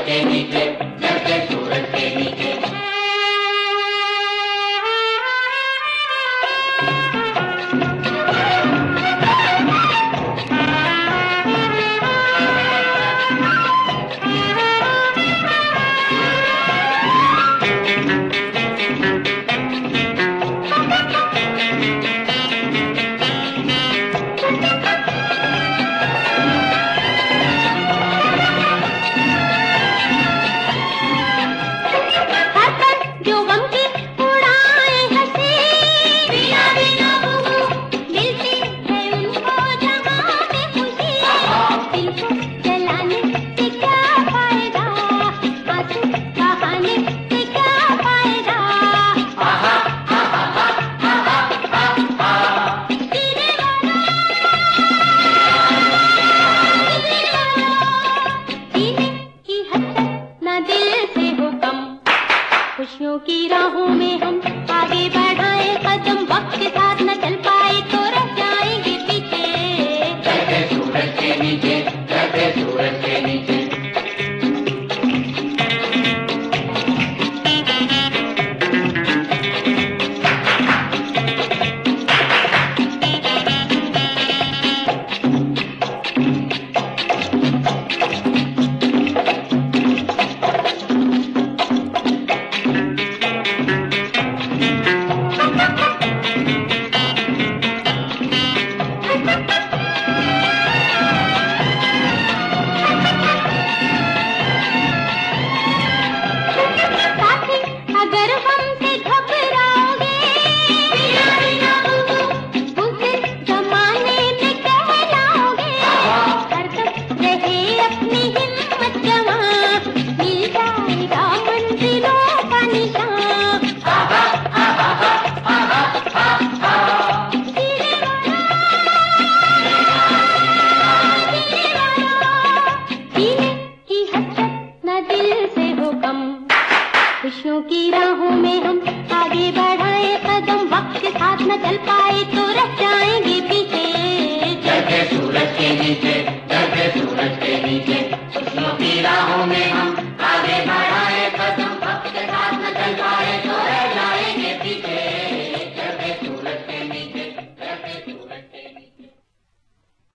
के नीचे, डरते सूरज के नीचे। खुशियों की राहों में हम आगे बढ़ाएं कदम, वक्त के साथ न चल पाए तो रह जाएंगे पीछे। डरते सूरज के नीचे, डरते सूरज के नीचे। अगर हमसे घबराओगे उस जमाने में कहलाओगे, हरदम रहे अपनी हिम्मत जमा, मिल जाएगा मंजिलों का निशान। जीने की हसरत न दिल से हो कम, खुशियों की राहों में हम आगे बढ़ाएं कदम, वक्त के साथ न चल पाए तो रह जाए।